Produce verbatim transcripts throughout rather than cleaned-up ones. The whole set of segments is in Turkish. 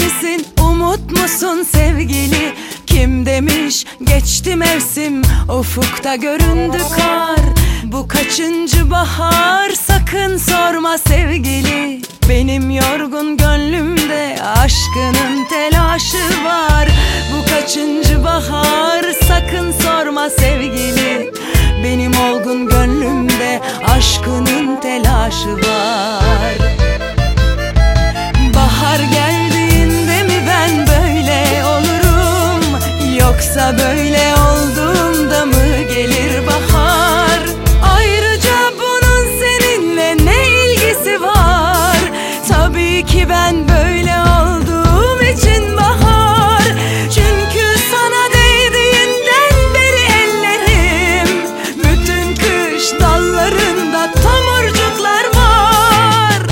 misin, umut musun sevgili? Kim demiş geçti mevsim, ufukta göründü kar. Bu kaçıncı bahar, sakın sorma sevgili. Benim yorgun gönlümde aşkının telaşı var. Bu kaçıncı bahar, sakın sorma sevgili. Benim olgun gönlümde aşkının telaşı var. Bahar geldiğinde mi ben böyle olurum, yoksa böyle olduğumda mı gelir bahar? Ayrıca bunun seninle ne ilgisi var? Tabii ki ben böyle olduğum için bahar. Çünkü sana değdiğinden beri ellerim, bütün kış dallarında tomurcuklar var.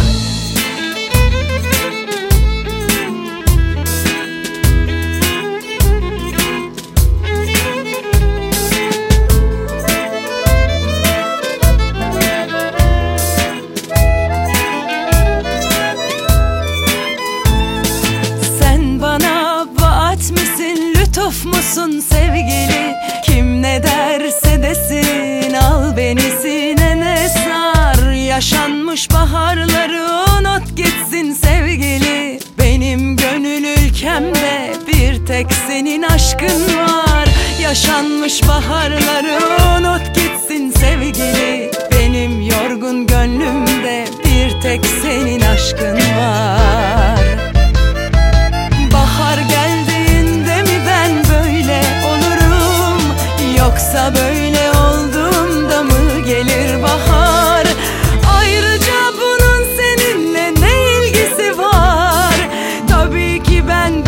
Lütuf musun sevgili? Kim ne derse desin, al beni sinene sar. Yaşanmış baharları unut gitsin sevgili. Benim gönül ülkemde bir tek senin aşkın var. Yaşanmış baharları unut gitsin sevgili. Benim yorgun gönlümde bir tek senin aşkın var. Bahar geldiğinde mi ben böyle olurum, yoksa böyle olduğumda mı gelir bahar? Ayrıca bunun seninle ne ilgisi var? Tabii ki ben